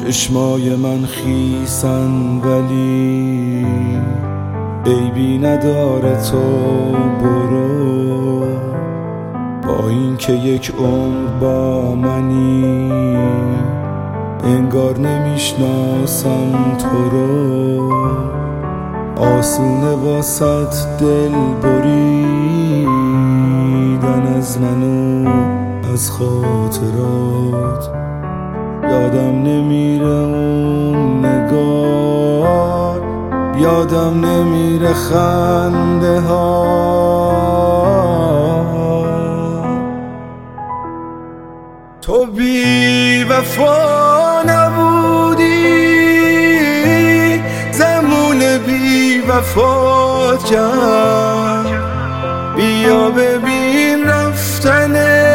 چشمای من خیسن ولی عیبی نداره، تو برو. با این که یک عمر با منی انگار نمیشناسم تو رو. آسونه واسط دل بریدن از منو از خاطرات. یادم نمیره اون نگاه، یادم نمیره خنده ها. تو بی وفا نبودی، زمون بی وفا کرد. بیا ببین رفتنه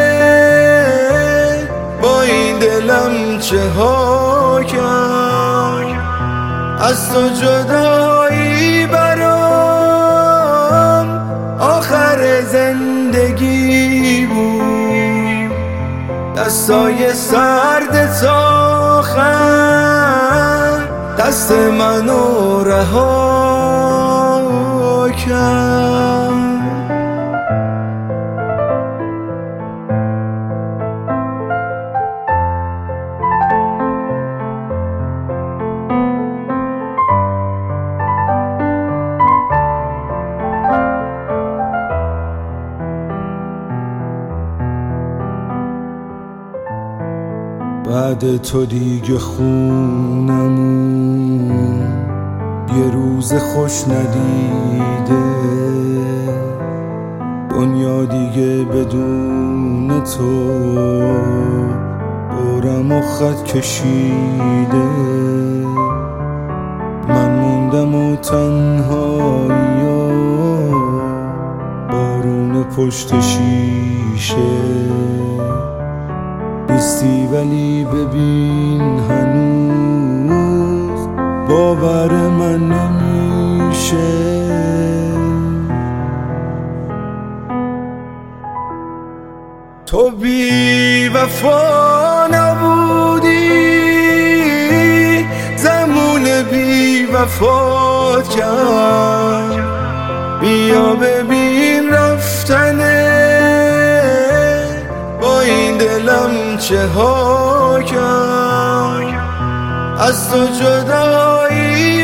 با این دلم چه ها کرد. از تو جدایی برام آخر زندگی بود. دستای سرد تا خم دست منو رها کرد. بعد تو دیگه خونمون یه روز خوش ندیده. دنیا دیگه بدون تو دورم و خط کشیده. من موندم و تنهایی و بارون پشت شیشه. نیستی ولی ببین هنوز باور من نمیشه. تو بی وفا نبودی، زمون بی وفا کرد. بیا ببین رفتنه با این دلم چه ها کرد. از تو جدایی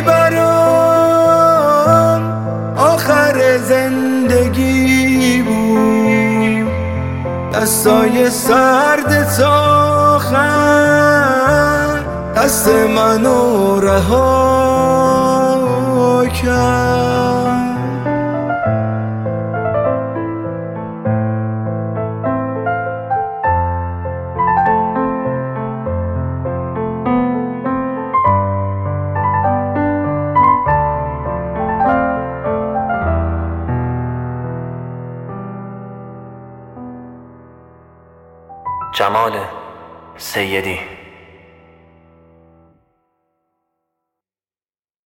برام آخر زندگی بود. دستای سرد تا خم دست منو رها کرد. جمال سیدی.